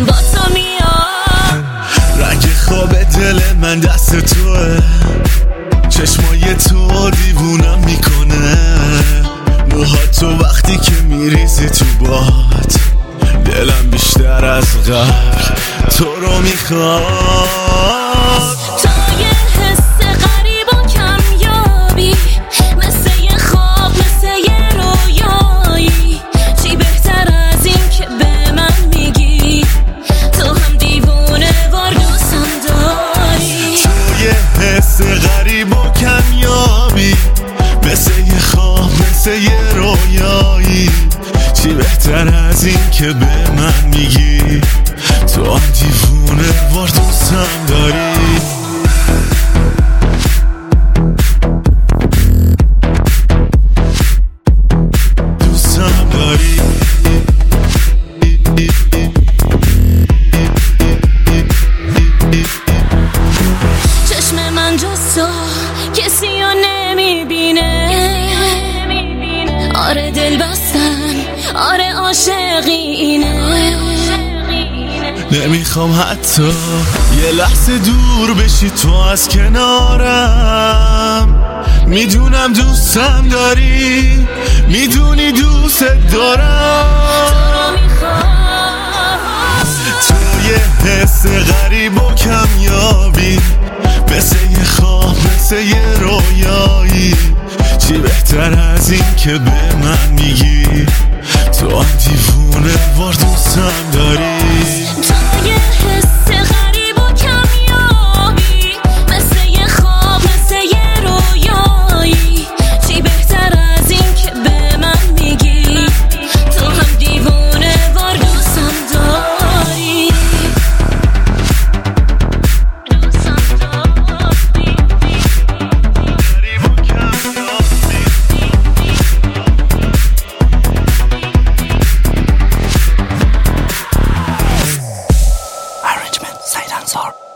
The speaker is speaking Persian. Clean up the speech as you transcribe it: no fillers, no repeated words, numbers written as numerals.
دلم با تو میاد. رنگ خواب دل من دست توه، چشمای تو دیوونم میکنه، موها تو وقتی که میریزی تو باد، دلم بیشتر از قبل تو رو میخواد. تو یه حس غریب و کمیابی، مثل یه خواب مثل یه رویایی، چی بهتر از این که به من میگی تو هم دیوونه وار دوستم داری. تو یه حس غریب و کمیابی، مثل یه خواب مثل یه رویایی، چی بهتر از این که به من میگی تو هم دیوونه وار دوستم داری. دوستم داری. چشم من جز تو کسی رو نمیبینه، آره دل بستن، آره عاشقی اینه. نمیخوام حتی یه لحظه دور بشی تو از کنارم، میدونم دوستم داری، میدونی دوست دارم. تو یه حس غریب و کمیابی، مثل یه خواب مثل یه رویایی، چی بهتر از این که به من میگی تو هم دیوونه وار دوستم داری. تو یه حس غریب و کمیابی، مثل یه خواب مثل یه رویایی، چی بهتر از این که به من میگی تو هم دیوونه وار دوستم داری. Arrangement, Said Ansar.